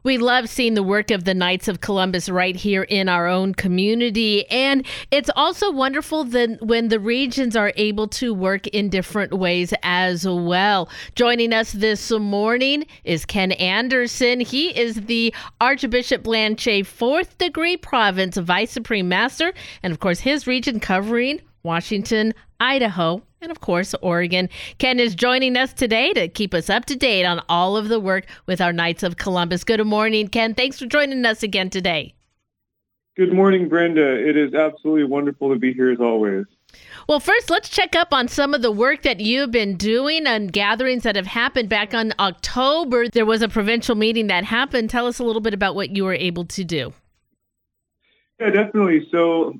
We love seeing the work of the Knights of Columbus right here in our own community. And it's also wonderful that when the regions are able to work in different ways as well. Joining us this morning is Ken Anderson. He is the Archbishop Blanchet Fourth Degree Province Vice Supreme Master. And of course, his region covering Washington, Idaho, and of course, Oregon. Ken is joining us today to keep us up to date on all of the work with our Knights of Columbus. Good morning, Ken. Thanks for joining us again today. Good morning, Brenda. It is absolutely wonderful to be here as always. Well, first, let's check up on some of the work that you've been doing and gatherings that have happened. Back on October, there was a provincial meeting that happened. Tell us a little bit about what you were able to do. Yeah, definitely. So,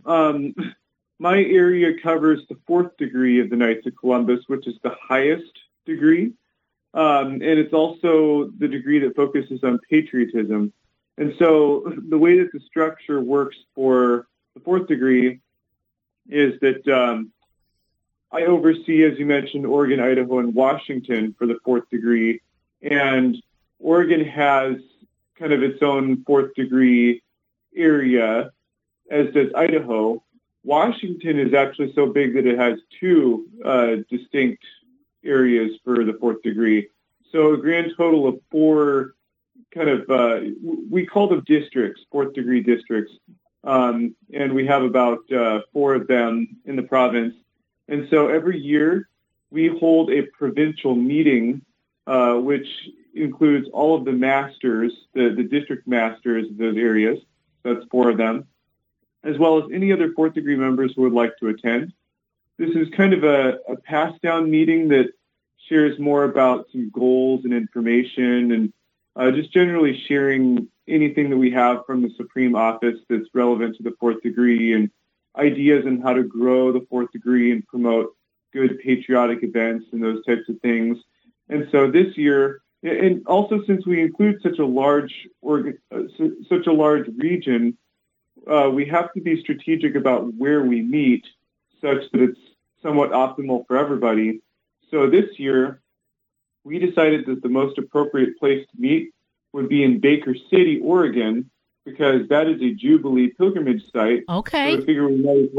my area covers the fourth degree of the Knights of Columbus, which is the highest degree. And it's also the degree that focuses on patriotism. And so the way that the structure works for the fourth degree is that I oversee, as you mentioned, Oregon, Idaho, and Washington for the fourth degree. And Oregon has kind of its own fourth degree area, as does Idaho. Washington is actually so big that it has two distinct areas for the fourth degree. So a grand total of four kind of, we call them districts, fourth degree districts. And we have about four of them in the province. And so every year we hold a provincial meeting, which includes all of the masters, the district masters of those areas. That's four of them, as well as any other fourth degree members who would like to attend. This is kind of a pass-down meeting that shares more about some goals and information and just generally sharing anything that we have from the Supreme Office that's relevant to the fourth degree and ideas on how to grow the fourth degree and promote good patriotic events and those types of things. And so this year, and also since we include such a large region, we have to be strategic about where we meet such that it's somewhat optimal for everybody. So this year, we decided that the most appropriate place to meet would be in Baker City, Oregon, because that is a Jubilee pilgrimage site. Okay. So I figure we might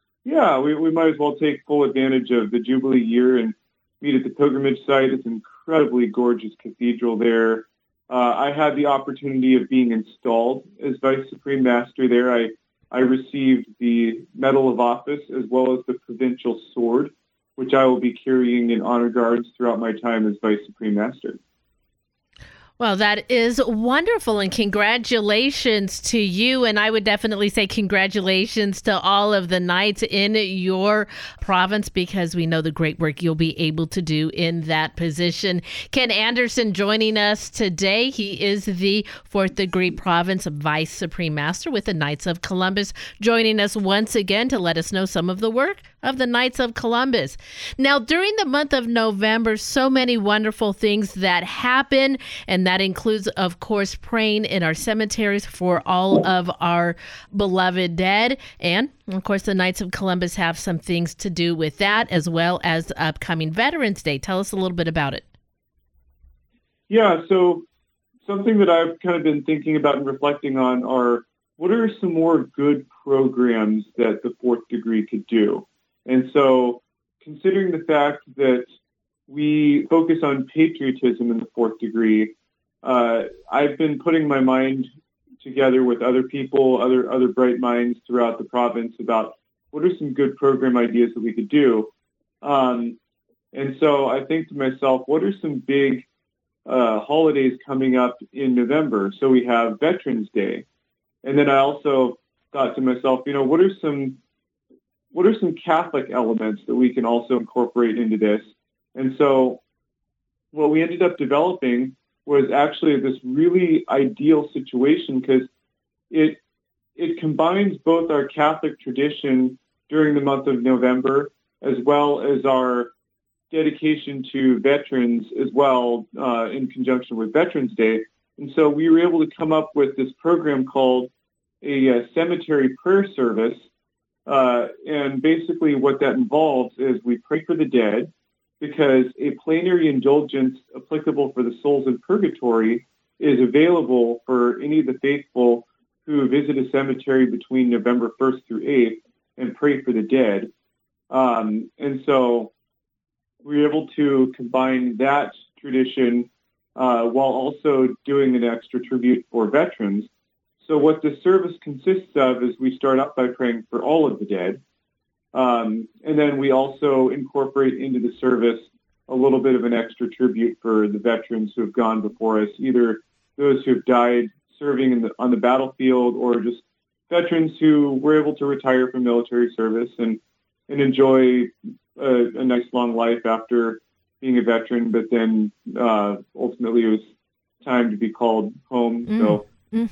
as well take full advantage of the Jubilee year and meet at the pilgrimage site. It's an incredibly gorgeous cathedral there. I had the opportunity of being installed as Vice Supreme Master there. I received the Medal of Office as well as the Provincial Sword, which I will be carrying in honor guards throughout my time as Vice Supreme Master. Well, that is wonderful, and congratulations to you. And I would definitely say congratulations to all of the Knights in your province, because we know the great work you'll be able to do in that position. Ken Anderson joining us today. He is the Fourth Degree Province Vice Supreme Master with the Knights of Columbus, joining us once again to let us know some of the work of the Knights of Columbus. Now, during the month of November, so many wonderful things that happen, and that includes, of course, praying in our cemeteries for all of our beloved dead. And, of course, the Knights of Columbus have some things to do with that, as well as the upcoming Veterans Day. Tell us a little bit about it. Yeah, so something that I've kind of been thinking about and reflecting on are what are some more good programs that the fourth degree could do? And so considering the fact that we focus on patriotism in the fourth degree, I've been putting my mind together with other people, other bright minds throughout the province about what are some good program ideas that we could do. And so I think to myself, what are some big holidays coming up in November? So we have Veterans Day. And then I also thought to myself, what are some Catholic elements that we can also incorporate into this? And so what we ended up developing was actually this really ideal situation because it combines both our Catholic tradition during the month of November as well as our dedication to veterans as well in conjunction with Veterans Day. And so we were able to come up with this program called a cemetery prayer service. And basically what that involves is we pray for the dead because a plenary indulgence applicable for the souls in purgatory is available for any of the faithful who visit a cemetery between November 1st through 8th and pray for the dead. And so we're able to combine that tradition while also doing an extra tribute for veterans. So what the service consists of is we start out by praying for all of the dead. And then we also incorporate into the service a little bit of an extra tribute for the veterans who have gone before us, either those who have died serving on the battlefield or just veterans who were able to retire from military service and enjoy a nice long life after being a veteran, but then ultimately it was time to be called home. So,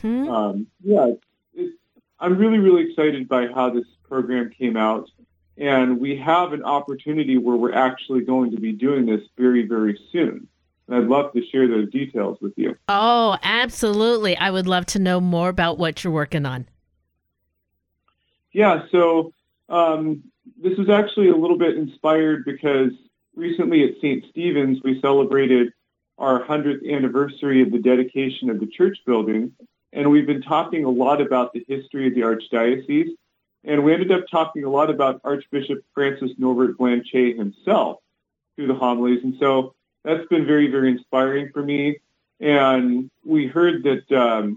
I'm really, really excited by how this program came out. And we have an opportunity where we're actually going to be doing this very, very soon. And I'd love to share those details with you. Oh, absolutely. I would love to know more about what you're working on. Yeah, so this was actually a little bit inspired because recently at St. Stephen's, we celebrated our 100th anniversary of the dedication of the church building. And we've been talking a lot about the history of the Archdiocese. And we ended up talking a lot about Archbishop Francis Norbert Blanchet himself through the homilies. And so that's been very, very inspiring for me. And we heard that,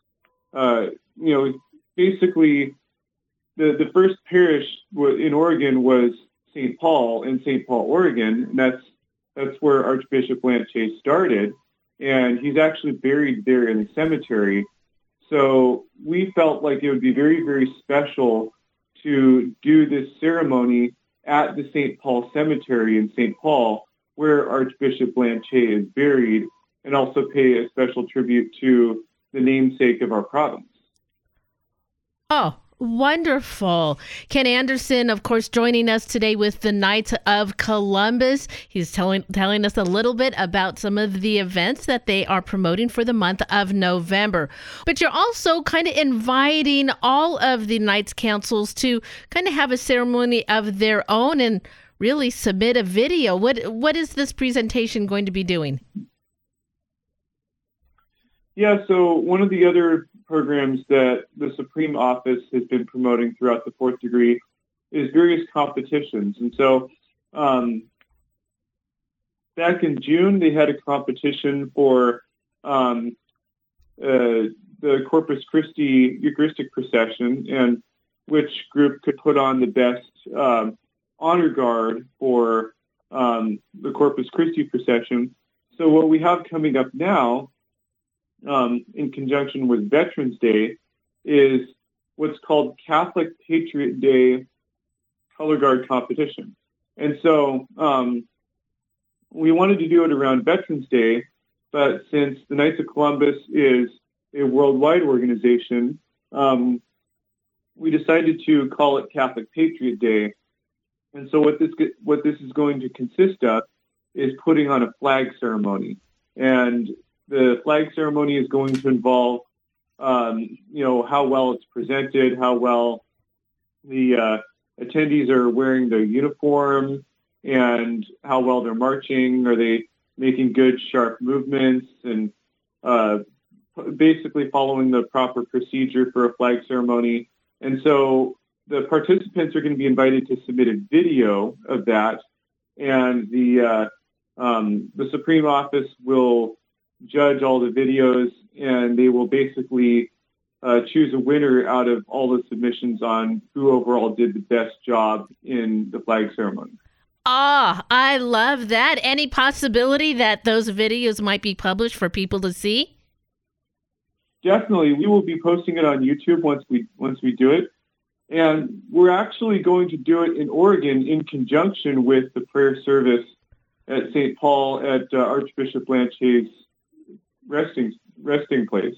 basically the first parish in Oregon was St. Paul in St. Paul, Oregon. And that's where Archbishop Blanchet started. And he's actually buried there in the cemetery. So we felt like it would be very, very special to do this ceremony at the St. Paul Cemetery in St. Paul, where Archbishop Blanchet is buried, and also pay a special tribute to the namesake of our province. Oh, wonderful. Ken Anderson, of course, joining us today with the Knights of Columbus. He's telling us a little bit about some of the events that they are promoting for the month of November. But you're also kind of inviting all of the Knights Councils to kind of have a ceremony of their own and really submit a video. What is this presentation going to be doing? Yeah, so one of the other programs that the Supreme Office has been promoting throughout the fourth degree is various competitions. And so back in June, they had a competition for the Corpus Christi Eucharistic procession, and which group could put on the best honor guard for the Corpus Christi procession. So what we have coming up now, in conjunction with Veterans Day, is what's called Catholic Patriot Day Color Guard Competition. And so we wanted to do it around Veterans Day, but since the Knights of Columbus is a worldwide organization, we decided to call it Catholic Patriot Day. And so what this is going to consist of is putting on a flag ceremony. And the flag ceremony is going to involve, how well it's presented, how well the attendees are wearing their uniform, and how well they're marching. Are they making good, sharp movements, and basically following the proper procedure for a flag ceremony. And so the participants are going to be invited to submit a video of that, and the Supreme Office will judge all the videos, and they will basically choose a winner out of all the submissions on who overall did the best job in the flag ceremony. Ah, I love that. Any possibility that those videos might be published for people to see? Definitely. We will be posting it on YouTube once we do it. And we're actually going to do it in Oregon in conjunction with the prayer service at St. Paul at Archbishop Blanchet's resting place.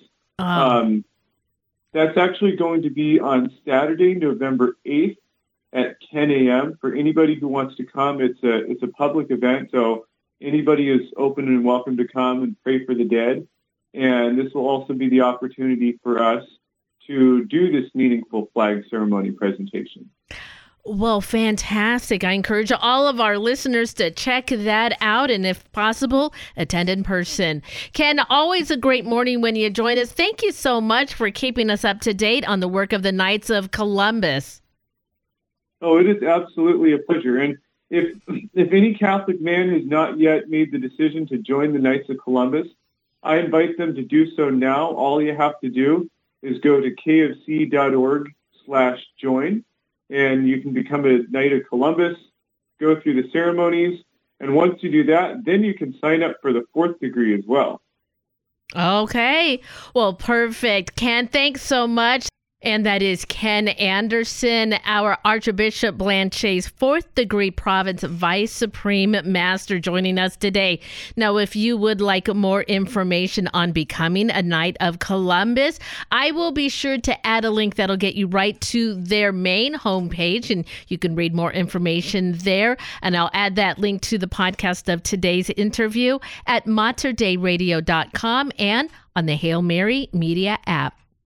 That's actually going to be on Saturday, November 8th at 10 a.m. for anybody who wants to come. It's a public event, so anybody is open and welcome to come and pray for the dead. And this will also be the opportunity for us to do this meaningful flag ceremony presentation. Well, fantastic. I encourage all of our listeners to check that out and, if possible, attend in person. Ken, always a great morning when you join us. Thank you so much for keeping us up to date on the work of the Knights of Columbus. Oh, it is absolutely a pleasure. And if any Catholic man has not yet made the decision to join the Knights of Columbus, I invite them to do so now. All you have to do is go to kfc.org/join. And you can become a Knight of Columbus, go through the ceremonies, and once you do that, then you can sign up for the 4th degree as well. Okay. Well, perfect. Ken, thanks so much. And that is Ken Anderson, our Archbishop Blanchet's 4th degree province Vice Supreme Master, joining us today. Now, if you would like more information on becoming a Knight of Columbus, I will be sure to add a link that'll get you right to their main homepage, and you can read more information there. And I'll add that link to the podcast of today's interview at materdeiradio.com and on the Hail Mary Media app.